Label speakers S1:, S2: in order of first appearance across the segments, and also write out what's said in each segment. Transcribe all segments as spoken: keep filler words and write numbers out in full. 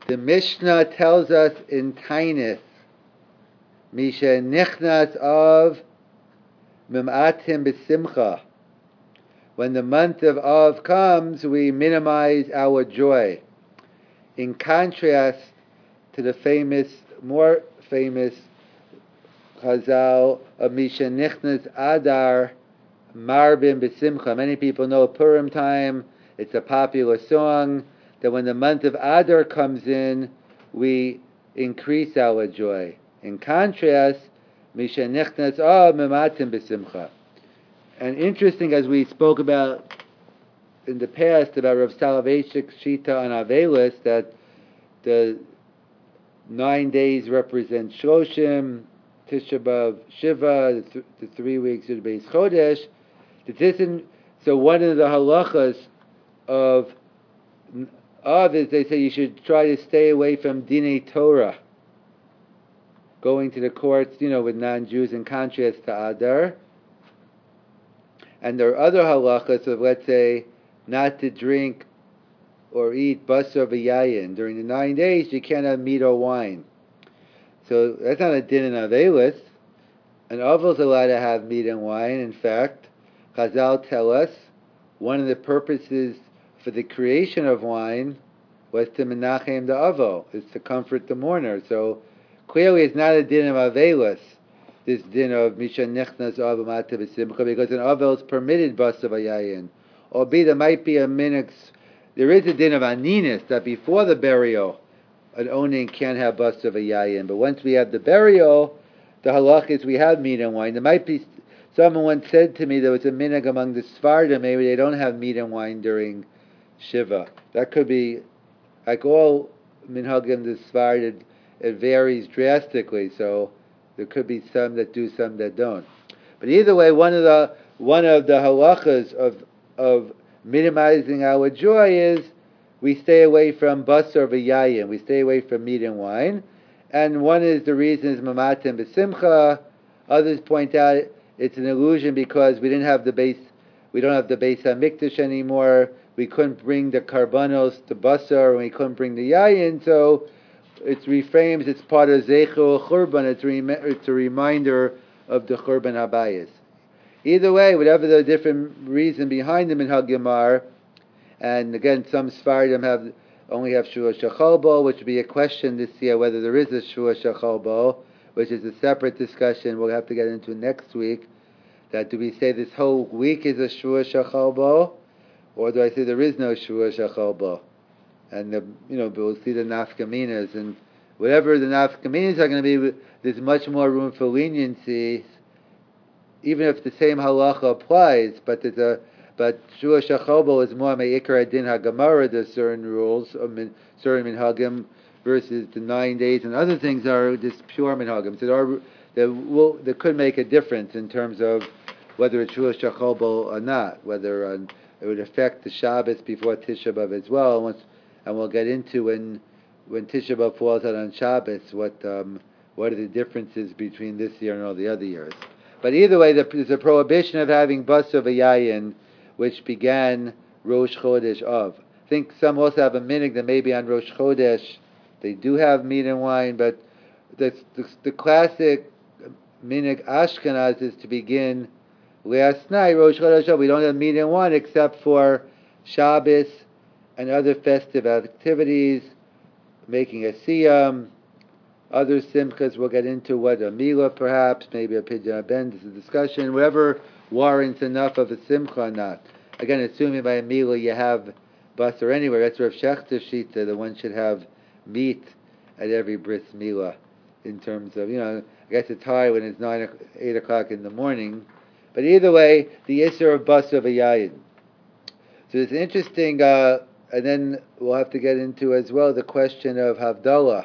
S1: The Mishnah tells us in Tainus, Misha Nichnas of Mimatim B'Simcha. When the month of Av comes, we minimize our joy. In contrast to the famous, more famous Chazal of Misha Nichnas Adar Marbim B'Simcha. Many people know Purim time. It's a popular song that when the month of Adar comes in, we increase our joy. In contrast, Misha Nichnas Av Mimatim B'Simcha. And interesting, as we spoke about in the past about Rav Soloveitchik's Shita on Avelis, that the nine days represent Shloshim, Tisha B'Av Shiva, the, th- the three weeks of Beis Chodesh. The tisan, so one of the halachas of Av is they say you should try to stay away from Dinei Torah, going to the courts, you know, with non-Jews, in contrast to Adar. And there are other halachas of, let's say, not to drink or eat basar v'yayin. During the nine days, you can't have meat or wine. So that's not a din in Avelis. An Avel is allowed to have meat and wine. In fact, Chazal tell us one of the purposes for the creation of wine was to menachem the Avel, is to comfort the mourner. So clearly it's not a din of Avelis, this din of Misha Nichnas Av Mata B'Simcha, because an Avel is permitted basar v'yayin. Albeit there might be a minix, there is a din of Aninus, that before the burial, an onin can't have basar v'yayin. But once we have the burial, the halach is we have meat and wine. There might be, someone once said to me there was a minhag among the Sfardim, maybe they don't have meat and wine during Shiva. That could be, like all minhagim the Sfardim, it varies drastically, so there could be some that do, some that don't. But either way, one of the one of the halachas of of minimizing our joy is we stay away from basar v'yayin. We stay away from meat and wine. And one is the reason is mamatim b'simcha. Others point out it's an illusion because we didn't have the base, we don't have the Beis Hamikdash anymore. We couldn't bring the karbanos to basar, and we couldn't bring the yayin. So it reframes. It's part of zeichel churban. It's, rem- it's a reminder of the churban habayis. Either way, whatever the different reason behind them in Hagimar, and again, some Sfardim have only have Shua Shachal Bo, which would be a question this year whether there is a Shua Shachal Bo, which is a separate discussion we'll have to get into next week. That do we say this whole week is a Shua Shachal Bo, or do I say there is no Shua Shachal Bo? And the, you know, we'll see the nafkaminas, and whatever the nafkaminas are going to be, there's much more room for leniency, even if the same halacha applies. But there's a but Shua Shachobo is more me'ikar adin hagamara. There's certain rules, of min, certain minhagim, versus the nine days, and other things are just pure minhagim. So there are there will there could make a difference in terms of whether it's Shua Shachobo or not, whether um, it would affect the Shabbos before Tisha B'Av as well. Once, and we'll get into when when Tisha B'Av falls out on Shabbos, what um, what are the differences between this year and all the other years. But either way, there's a prohibition of having basar v'yayin, which began Rosh Chodesh Av. I think some also have a minhag that maybe on Rosh Chodesh they do have meat and wine, but the, the, the classic minhag Ashkenaz is to begin last night, Rosh Chodesh Av. We don't have meat and wine except for Shabbos and other festive activities, making a siyam, other simchas we'll get into, what a milah perhaps, maybe a pidyon ben, this is a discussion, whatever warrants enough of a simcha or not. Again, assuming by a milah you have basar anywhere, that's Rav Shechter's shita, that one should have meat at every bris milah, in terms of, you know, I guess it's hard when it's nine, eight o'clock in the morning, but either way, the issur of basar v'yayin. So it's interesting, uh, and then we'll have to get into as well the question of Havdalah,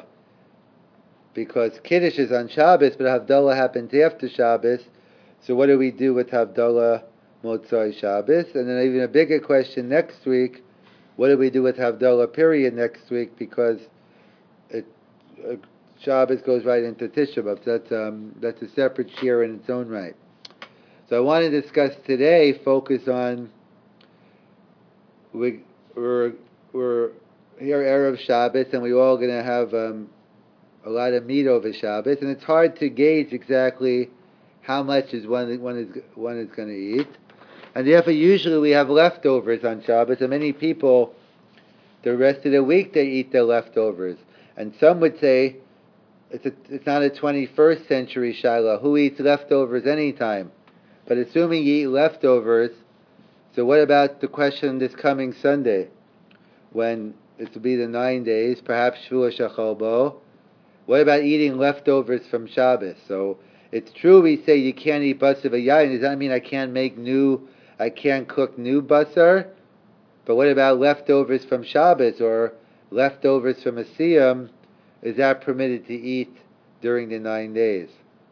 S1: because Kiddush is on Shabbos, but Havdalah happens after Shabbos. So what do we do with Havdalah Motzai Shabbos? And then even a bigger question next week, what do we do with Havdalah period next week? Because it, uh, Shabbos goes right into Tisha B'Av. So that's, um, that's a separate share in its own right. So I want to discuss today, focus on, we, we're, we're here Erev Shabbos, and we're all going to have um, a lot of meat over Shabbos, and it's hard to gauge exactly how much is one, one is one is going to eat. And therefore, usually we have leftovers on Shabbos, and many people, the rest of the week, they eat their leftovers. And some would say, it's a, it's not a twenty-first century Shiloh. Who eats leftovers anytime? But assuming you eat leftovers, so what about the question this coming Sunday, when it will be the nine days, perhaps Shvuah Shachalbo? What about eating leftovers from Shabbos? So it's true we say you can't eat basar v'yayin. Does that mean I can't make new, I can't cook new basar? But what about leftovers from Shabbos or leftovers from a siyum? Is that permitted to eat during the nine days?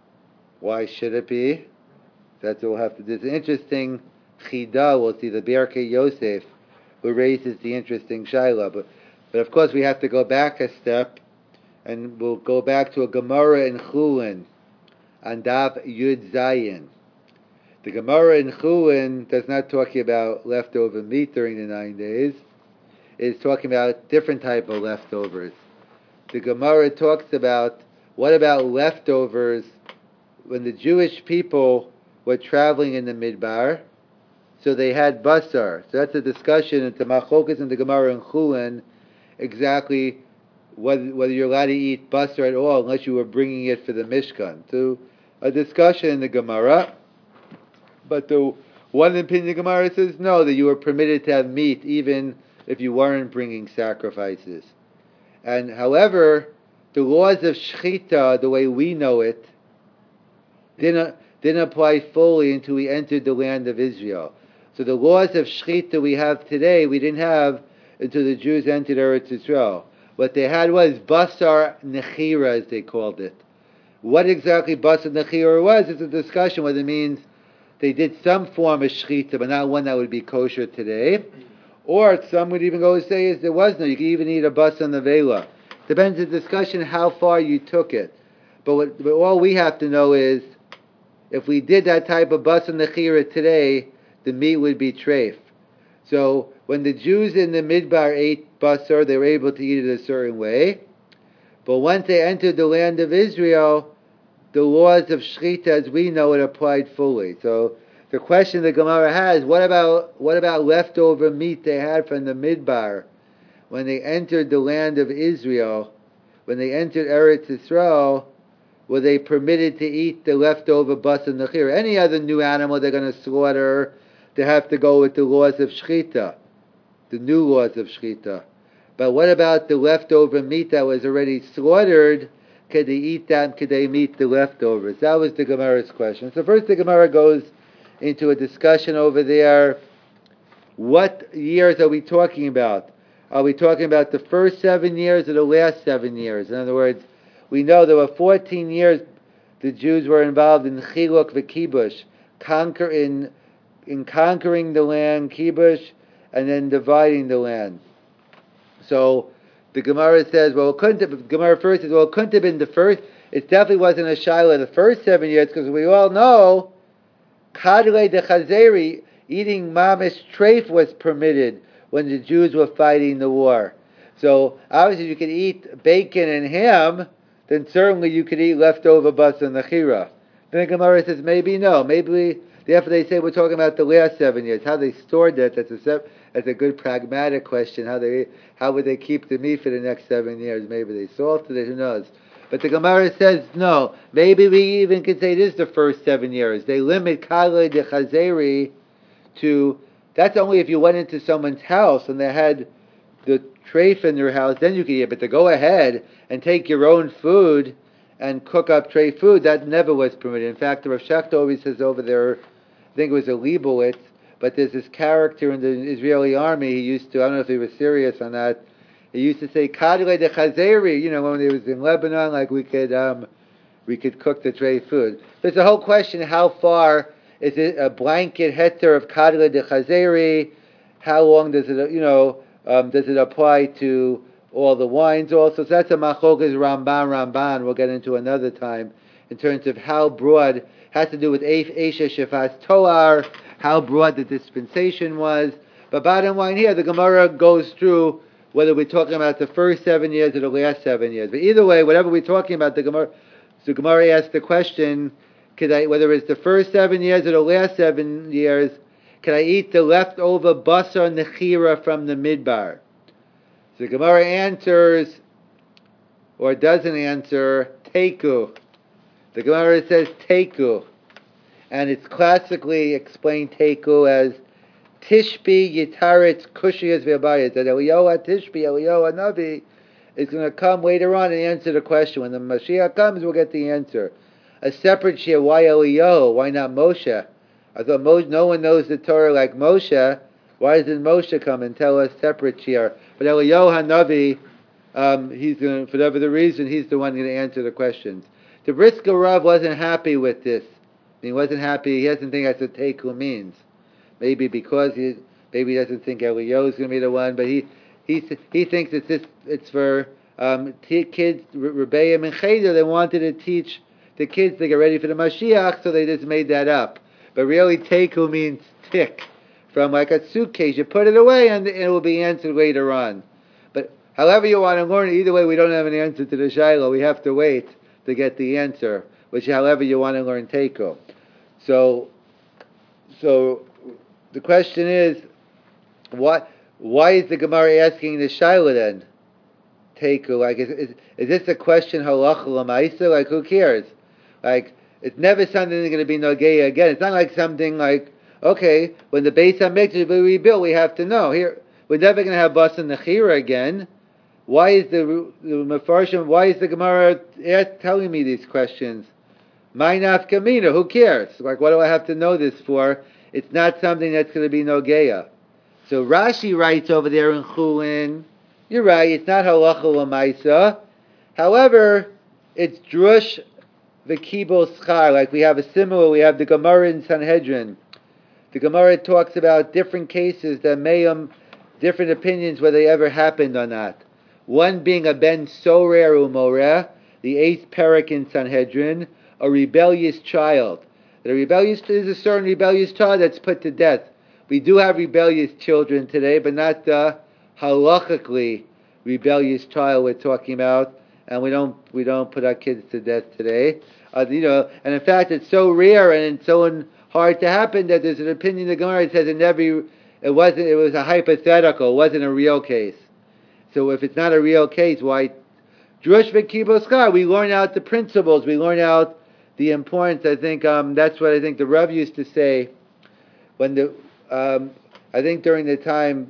S1: Why should it be? That's what we'll have to do. It's an interesting chida. We'll see the Birkei Yosef, who raises the interesting shaila. But, but of course we have to go back a step, and we'll go back to a Gemara in Chulin, on Daf Yud Zayin. The Gemara in Chulin does not talk about leftover meat during the nine days. It's talking about different type of leftovers. The Gemara talks about, what about leftovers when the Jewish people were traveling in the Midbar, so they had basar. So that's a discussion into Machokas and the Gemara in Chulin, exactly whether, whether you're allowed to eat basar at all unless you were bringing it for the Mishkan. So a discussion in the Gemara, but the one opinion of the Gemara says no, that you were permitted to have meat even if you weren't bringing sacrifices. And however, the laws of Shechita, the way we know it, didn't, didn't apply fully until we entered the land of Israel. So the laws of Shechita we have today, we didn't have until the Jews entered Eretz Yisrael. What they had was Basar Nechira, as they called it. What exactly Basar Nechira was is a discussion whether it means they did some form of Shechita, but not one that would be kosher today. Or some would even go and say is there was no, you could even eat a Basar Nevela. Depends on the discussion how far you took it. But, what, but all we have to know is, if we did that type of Basar Nechira today, the meat would be treif. So when the Jews in the Midbar ate basar, they were able to eat it a certain way. But once they entered the land of Israel, the laws of Shechita, as we know it, applied fully. So the question the Gemara has, what about what about leftover meat they had from the Midbar when they entered the land of Israel? When they entered Eretz Yisrael, were they permitted to eat the leftover basar nechira? Any other new animal they're going to slaughter, they have to go with the laws of Shechita, the new laws of Shechita. But what about the leftover meat that was already slaughtered? Could they eat that? Could they eat the leftovers? That was the Gemara's question. So first the Gemara goes into a discussion over there. What years are we talking about? Are we talking about the first seven years or the last seven years? In other words, we know there were fourteen years the Jews were involved in Chiluk v'Kibush, conquer in in conquering the land, Kibush, and then dividing the land. So the Gemara says, well, it couldn't have, the Gemara first says, well, it couldn't have been the first. It definitely wasn't a Shiloh the first seven years, because we all know Kadle de Chazeri, eating mamish treif, was permitted when the Jews were fighting the war. So obviously you could eat bacon and ham, then certainly you could eat leftover basar nechira. Then the Gemara says, maybe no, maybe therefore they say we're talking about the last seven years. How they stored that, that's a that's a good pragmatic question. How they how would they keep the meat for the next seven years? Maybe they salted it, who knows? But the Gemara says no. Maybe we even could say it is the first seven years. They limit Kalei de Chazeri to, that's only if you went into someone's house and they had the treif in their house, then you could eat. But to go ahead and take your own food and cook up treif food, that never was permitted. In fact, the Rav Shachta always says over there, I think it was a Leibowitz, but there's this character in the Israeli army, he used to, I don't know if he was serious on that, he used to say, Kadle de Chazeri, you know, when he was in Lebanon, like we could um, we could cook the treif food. There's a whole question, how far is it a blanket heter of Kadle de Chazeri? How long does it, you know, um, does it apply to all the wines also? So that's a machokas Ramban Ramban, we'll get into another time, in terms of how broad, has to do with Eisha Shefas Toar, how broad the dispensation was. But bottom line here, the Gemara goes through whether we're talking about the first seven years or the last seven years. But either way, whatever we're talking about, the Gemara, so Gemara asked the question, could I, whether it's the first seven years or the last seven years, can I eat the leftover basar nechira from the midbar? So Gemara answers, or doesn't answer, teku. The Gemara says teku. And it's classically explained teku as Tishbi Yitaretz Kushiyas V'Abayas. That Eliyahu Tishbi, Eliyahu Navi is going to come later on and answer the question. When the Mashiach comes, we'll get the answer. A separate shir, why Eliyahu? Why not Moshe? I thought Moshe, no one knows the Torah like Moshe. Why doesn't Moshe come and tell us separate shir? But Eliyahu Hanavi, um, he's going, for whatever the reason, he's the one going to answer the questions. The Brisker Rav wasn't happy with this. He wasn't happy. He doesn't think that's what teku means. Maybe because he maybe he doesn't think Eliyahu is going to be the one, but he he he thinks it's this, it's for um, t- kids, Rebbeim and Cheder. They wanted to teach the kids to get ready for the Mashiach, so they just made that up. But really, teku means tick, from like a suitcase. You put it away, and it will be answered later on. But however you want to learn it, either way, we don't have an answer to the Shiloh. We have to wait to get the answer, which however you want to learn teku. So, so the question is, what? Why is the Gemara asking the Shiloh then? Teku, like, is, is, is this a question halacha l'maisa? Like, who cares? Like, it's never something that's going to be nogeya again. It's not like something like, okay, when the Beis HaMikdash we rebuilt, we have to know. Here, we're never going to have Basa Nechira again. Why is the the Mefarshim? Why is the Gemara telling me these questions? My nafkamina, who cares? Like, what do I have to know this for? It's not something that's going to be nogeya. So Rashi writes over there in Chulin, you're right, it's not halacha l'maisa. However, it's drush v'kibul schar. Like we have a similar, we have the Gemara in Sanhedrin. The Gemara talks about different cases that may um, different opinions whether they ever happened or not. One being a ben sorer umoreh, the eighth parak in Sanhedrin, a rebellious child. The rebellious is a certain rebellious child that's put to death. We do have rebellious children today, but not the halachically rebellious child we're talking about, and we don't we don't put our kids to death today. Uh, you know, and in fact, it's so rare and it's so hard to happen that there's an opinion in the Gemara that says it never, it wasn't, it was a hypothetical, it wasn't a real case. So if it's not a real case, why? Drush v'kibul schar, we learn out the principles, we learn out the importance. I think um, that's what I think the Rav used to say when the um, I think during the time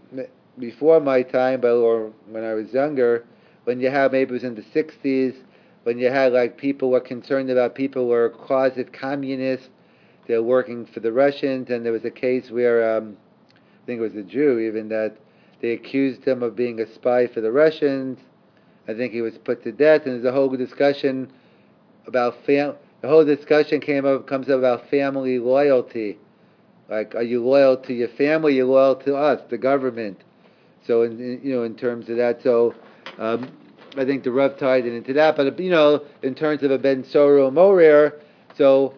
S1: before my time, but or when I was younger, when you had maybe it was in the sixties, when you had like people were concerned about people were closet communists, they're working for the Russians, and there was a case where um, I think it was a Jew even that they accused him of being a spy for the Russians. I think he was put to death, and there's a whole discussion about fam- the whole discussion came up comes up about family loyalty. Like, are you loyal to your family? Are you loyal to us, the government? So, in, in, you know, in terms of that, so um, I think the Rav tied it into that. But you know, in terms of a ben soro morer, so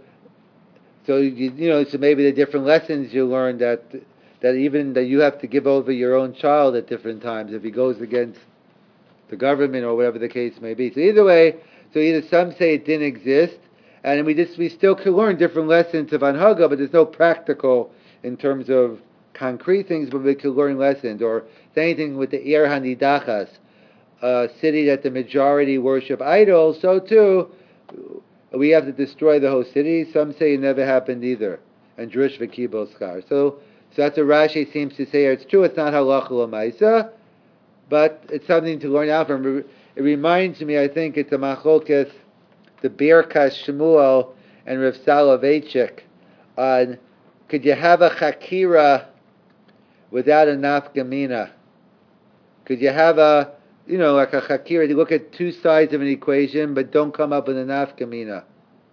S1: so you, you know, so maybe the different lessons you learn that that even that you have to give over your own child at different times if he goes against the government or whatever the case may be. So either way. So either some say it didn't exist, and we just we still can learn different lessons of Anhaga, but there's no practical in terms of concrete things, but we can learn lessons. Or anything with the Ir Hanidachas, a city that the majority worship idols, so too we have to destroy the whole city. Some say it never happened either. And Drush v'kibul schar. So so that's what Rashi seems to say. It's true, it's not halacha l'maisa, but it's something to learn out from. It reminds me, I think it's a machlokes, the Birkas Shmuel and Rav Soloveitchik on could you have a chakira without a nafkamina? Could you have a, you know, like a chakira, you look at two sides of an equation, but don't come up with a nafkamina.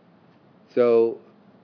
S1: So,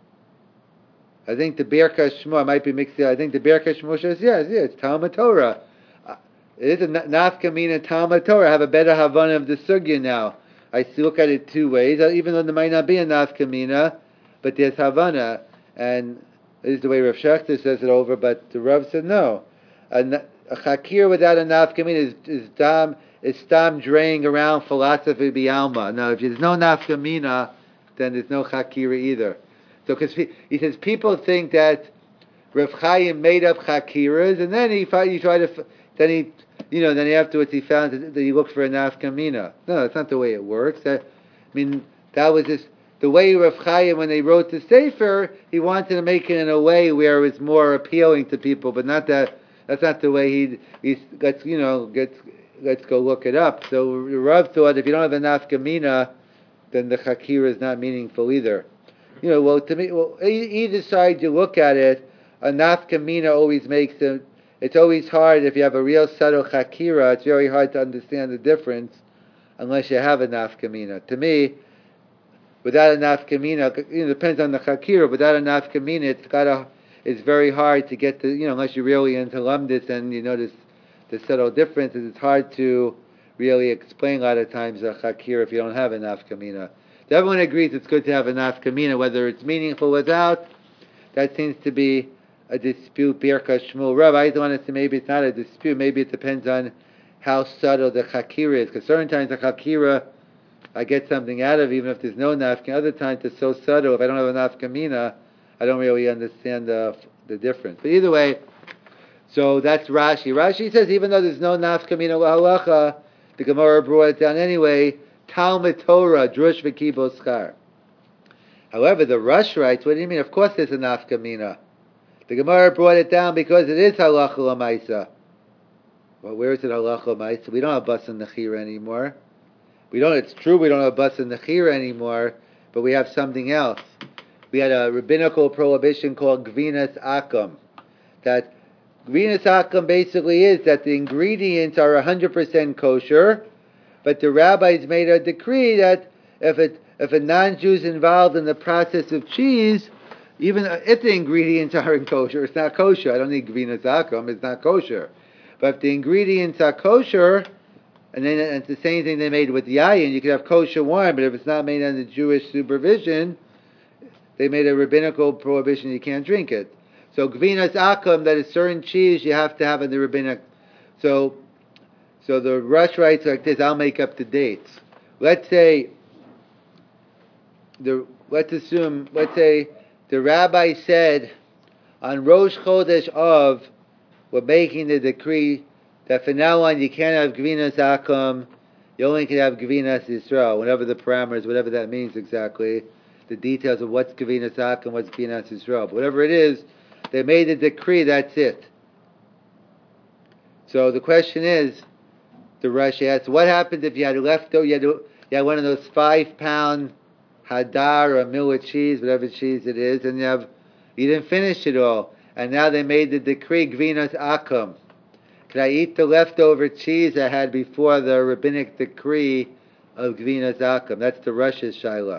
S1: I think the Birkas Shmuel, I might be mixed up, I think the Birkas Shmuel says, yes, yes, it's Talmud Torah. It is a nafkamina Talmud Torah. I have a better Havana of the sugya now. I look at it two ways, even though there might not be a nafkamina, but there's Havana, and this is the way Rav Shechter says it over, but the Rav said no. And a chakir without a nafkamina is is dam is stam draying around philosophy bialma. Now, if there's no nafkamina, then there's no chakira either. So, because he, he says people think that Rav Chaim made up chakiras, and then he he tried to then he you know then afterwards he found that, that he looked for a nafkamina. No, that's not the way it works. That, I mean, that was just the way Rav Chaim, when they wrote the Sefer, he wanted to make it in a way where it was more appealing to people, but not that. That's not the way he he let's you know gets let's go look it up. So Rav thought if you don't have a nafkamina, then the chakira is not meaningful either. You know, well to me, well either side you look at it, a nafkamina always makes it. It's always hard if you have a real subtle chakira. It's very hard to understand the difference unless you have a nafkamina. To me, without a nafkamina, you know, it depends on the chakira. Without a nafkamina, it's got a It's very hard to get to, you know, unless you're really into lumdis and you notice the subtle differences, it's hard to really explain a lot of times a chakir if you don't have a nafkamina. Everyone agrees it's good to have a nafkamina, whether it's meaningful without. That seems to be a dispute, Birka Shmuel Rav. I want to say maybe it's not a dispute, maybe it depends on how subtle the chakira is, because certain times the chakira I get something out of even if there's no nafkamina. Other times it's so subtle, if I don't have a nafkamina, I don't really understand the the difference. But either way, so that's Rashi. Rashi says even though there's no nafkamina halacha, the Gemara brought it down anyway. Talmud Torah, drush v'kibos schar. However, the Rush writes, what do you mean? Of course there's a nafkamina. The Gemara brought it down because it is halacha l'maisa. Well, where is it halacha l'maisa? We don't have bas and nechira anymore. We don't. It's true we don't have bas and nechira anymore, but we have something else. We had a rabbinical prohibition called Gvinas Akam. That Gvinas Akam basically is that the ingredients are one hundred percent kosher, but the rabbis made a decree that if it, if a non-Jew is involved in the process of cheese, even if the ingredients aren't kosher, it's not kosher. I don't need Gvinas Akam, it's not kosher. But if the ingredients are kosher, and then it's the same thing they made with yayin, you could have kosher wine, but if it's not made under Jewish supervision, they made a rabbinical prohibition, you can't drink it. So Gvinas Akam, that is certain cheese, you have to have in the rabbinic. So so the Rush writes like this, I'll make up the dates. Let's say, the let's assume, let's say the rabbi said, on Rosh Chodesh Av, we're making the decree that from now on you can't have Gvinas Akam, you only can have Gvinas Yisrael, whatever the parameters, whatever that means exactly. The details of what's Gvinas Akam and what's Gvinas Yisrael. But whatever it is, they made a decree, that's it. So the question is, the Rush asks, what happens if you had leftover, you had, you had one of those five pound hadar or millet cheese, whatever cheese it is, and you have, you didn't finish it all, and now they made the decree, Gvinas Akam. Can I eat the leftover cheese I had before the rabbinic decree of Gvinas Akam? That's the Rush's Shaila.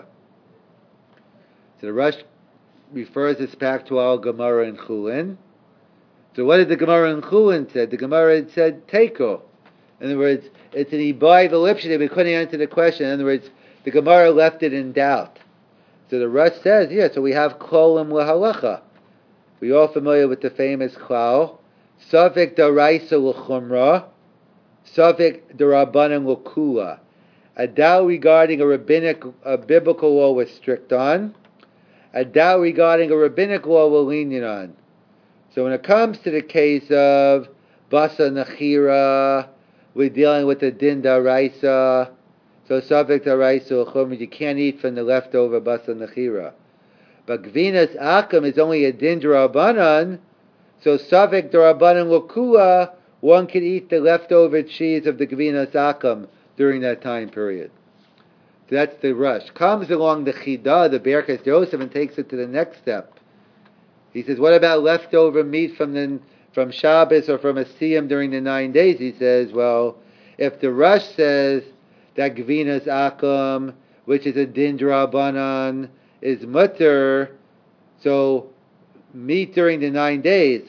S1: So the Rush refers this back to our Gemara in Chulin. So what did the Gemara in Chulin say? The Gemara had said Teiko. In other words, it's an Ibai Velipshide, we couldn't answer the question. In other words, the Gemara left it in doubt. So the Rush says, yeah, so we have Klolim Lahalacha. We're all familiar with the famous Klal. Safek Daraisa L'chumra, Safek Darabanan L'kula. A doubt regarding a rabbinic, a biblical law was strict on. A doubt regarding a rabbinic law we're lenient on. So when it comes to the case of Basa Nechira, we're dealing with the Din Daraisa. So Safek Daraisa L'chumra, you can't eat from the leftover Basa Nechira. But Gvinas Akam is only a Din Darabanan. So Savik Darabanan Lokua, one can eat the leftover cheese of the Gvinas Akam during that time period. So that's the Rush. Comes along the Chidah, the Berkas Yosef, and takes it to the next step. He says, what about leftover meat from the from Shabbos or from a Siyam during the nine days? He says, well, if the Rush says that Gvinas Akam, which is a Din Darabanan, is mutter, so meat during the nine days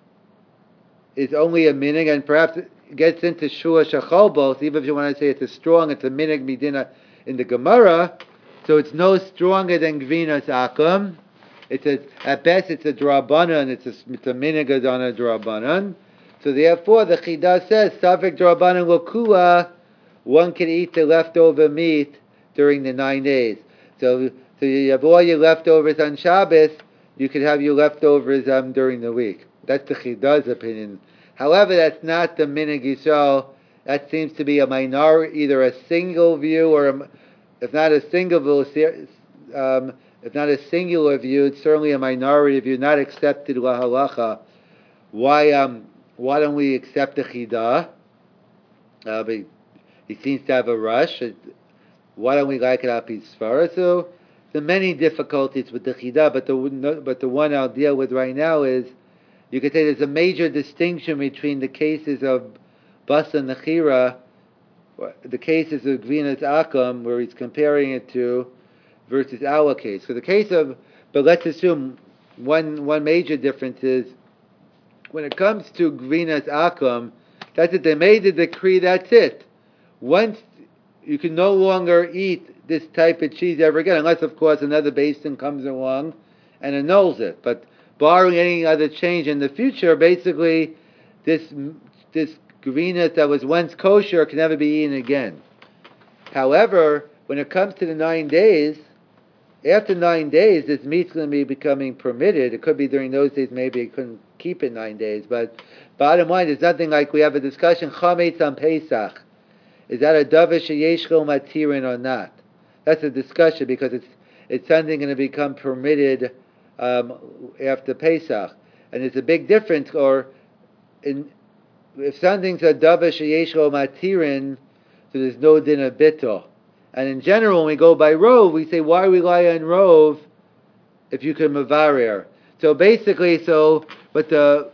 S1: is only a minig, and perhaps it gets into shua shachol both, even if you want to say it's a strong, it's a minig midina in the Gemara, so it's no stronger than Gvinas Akam. It's a, at best it's a drabanan, it's a, it's a minig on a drabanan. So therefore, the Chida says, Safek D'Rabbanan Lokua, one can eat the leftover meat during the nine days. So, so you have all your leftovers on Shabbos, you could have your leftovers um, during the week. That's the Chida's opinion. However, that's not the Minhag Yisrael. That seems to be a minority, either a single view or, a, if not a single view, um, if not a singular view, it's certainly a minority view, not accepted la halacha. Why, um, why don't we accept the Chidah? Uh, but he seems to have a rush. Why don't we like it up his Sfara? So there are many difficulties with the Chidah, but the but the one I'll deal with right now is you could say there's a major distinction between the cases of Basa Nechira, the cases of Gvinas Akam, where he's comparing it to, versus our case. So the case of, but let's assume one one major difference is when it comes to Gvinas Akam, that's it. They made the decree. That's it. Once you can no longer eat this type of cheese ever again, unless of course another basin comes along and annuls it. But barring any other change in the future, basically this this Gvinas that was once kosher can never be eaten again. However, when it comes to the nine days, after nine days, this meat's going to be becoming permitted. It could be during those days, maybe it couldn't keep it nine days. But bottom line, there's nothing like we have a discussion, Chametz on Pesach. Is that a davar sheyeshlo matirin or not? That's a discussion because it's it's something going to become permitted um, after Pesach. And it's a big difference, or in if something's a davar sheyeshlo matirin, so there's no din of bittul. And in general, when we go by rov, we say, why rely on rov if you can mavarer? So basically, so what the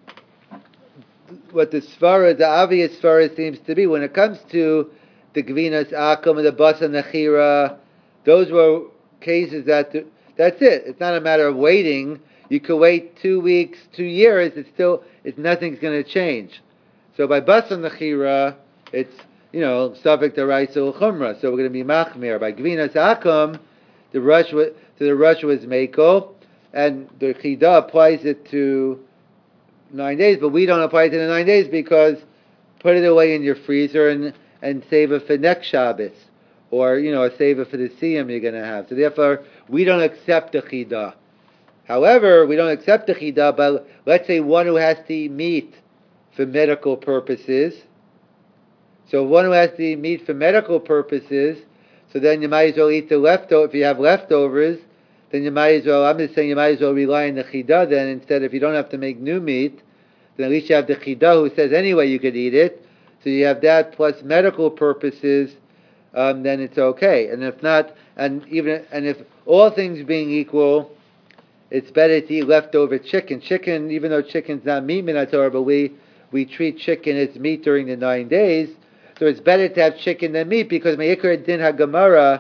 S1: what the svara, the obvious svara seems to be, when it comes to the Gvinas Akum and the Basa Nechira, those were cases that, that's it. It's not a matter of waiting. You could wait two weeks, two years, it's still, it's nothing's going to change. So by Basa Nechira, it's, you know, subject to Raisa Chumrah, so we're going to be Machmir. By Gvinas Akum, the rush was, so the rush was Meiko, and the Chidah applies it to nine days, but we don't apply it to the nine days because put it away in your freezer and, and save it for next Shabbos, or, you know, save it for the Siyam you're going to have. So therefore, we don't accept the Chidah. However, we don't accept the Chidah, but let's say one who has to eat meat for medical purposes. So one who has to eat meat for medical purposes, so then you might as well eat the leftover, if you have leftovers, then you might as well, I'm just saying you might as well rely on the Chidah then, instead if you don't have to make new meat, then at least you have the Chidah who says anyway you could eat it, so you have that plus medical purposes, um, then it's okay. And if not, and even, and if all things being equal, it's better to eat leftover chicken. Chicken, even though chicken's not meat minatorah, but we, we treat chicken as meat during the nine days, so it's better to have chicken than meat, because Me'ikar Din HaGemara,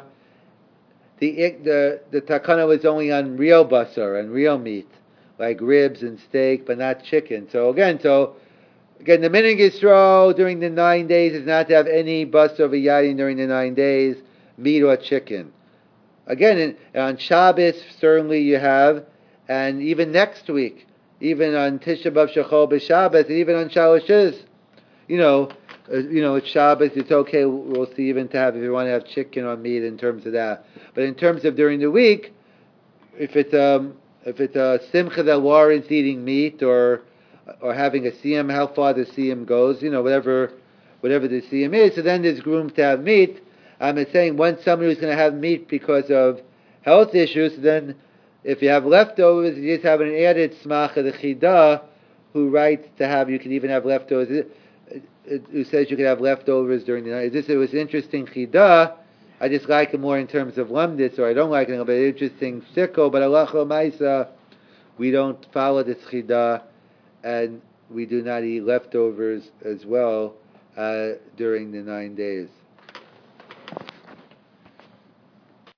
S1: the the the takana was only on real basar and real meat, like ribs and steak, but not chicken. So again, so again, the minhag Yisrael during the nine days is not to have any basar v'yayin during the nine days, meat or chicken. Again, in, on Shabbos certainly you have, and even next week, even on Tisha B'av Shechol B'Shabbos, even on Shalosh, you know. Uh, you know, it's Shabbos, it's okay, we'll see even to have, if you want to have chicken or meat in terms of that. But in terms of during the week, if it's um if it's a simcha that warrants eating meat, or or having a siyam, how far the siyam goes, you know, whatever whatever the siyam is, so then there's room to have meat. I'm saying once somebody who's going to have meat because of health issues, then if you have leftovers, you just have an added smach of the chidah, who writes to have, you can even have leftovers, who says you could have leftovers during the night. This it was interesting chidah. I just like it more in terms of lamdis, or I don't like it, but interesting sikko. But halacha ma'isa, we don't follow this chidah, and we do not eat leftovers as well uh, during the nine days.